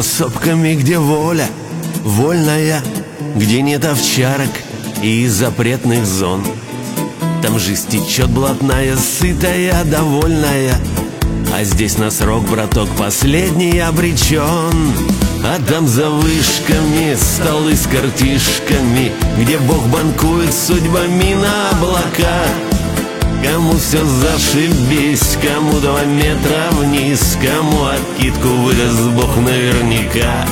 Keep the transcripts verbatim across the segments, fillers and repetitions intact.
За сопками, где воля вольная, где нет овчарок и запретных зон. Там жизнь течет блатная, сытая, довольная, а здесь на срок, браток, последний обречен. А там за вышками столы с картишками, где Бог банкует судьбами на облаках. Кому все зашибись, кому два метра вниз, кому откидку выдаст Бог наверняка.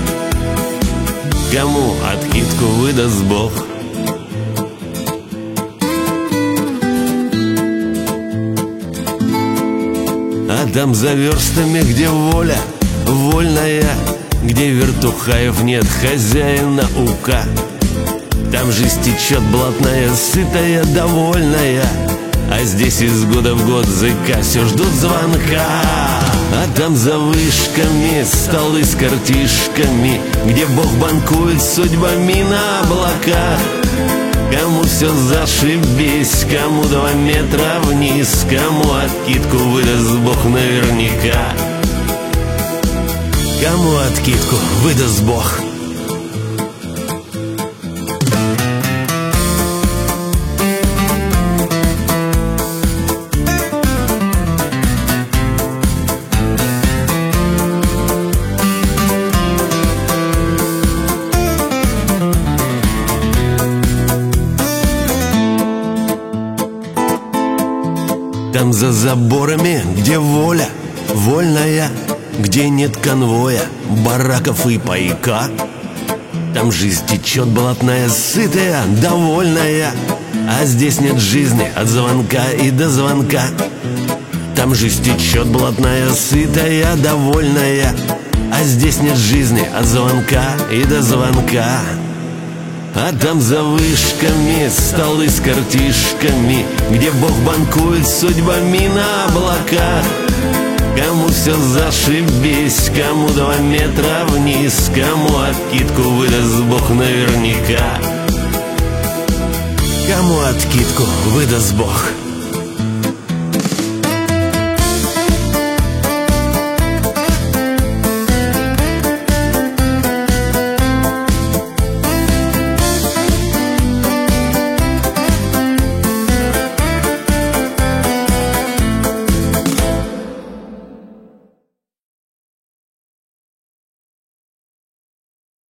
Кому откидку выдаст Бог. А там за верстами, где воля вольная, где вертухаев нет, хозяина ука. Там жизнь течет блатная, сытая, довольная, а здесь из года в год зыка все ждут звонка. А там за вышками столы с картишками, где Бог банкует судьбами на облаках. Кому все зашибись, кому два метра вниз, кому откидку выдаст Бог наверняка. Кому откидку выдаст Бог. Там за заборами, где воля вольная, где нет конвоя, бараков и пайка. Там жизнь течет блатная, сытая, довольная, а здесь нет жизни от звонка и до звонка. Там жизнь течет блатная, сытая, довольная, а здесь нет жизни от звонка и до звонка. А там за вышками столы с картишками, где Бог банкует судьбами на облаках. Кому все зашибись, кому два метра вниз, кому откидку выдаст Бог наверняка. Кому откидку выдаст Бог.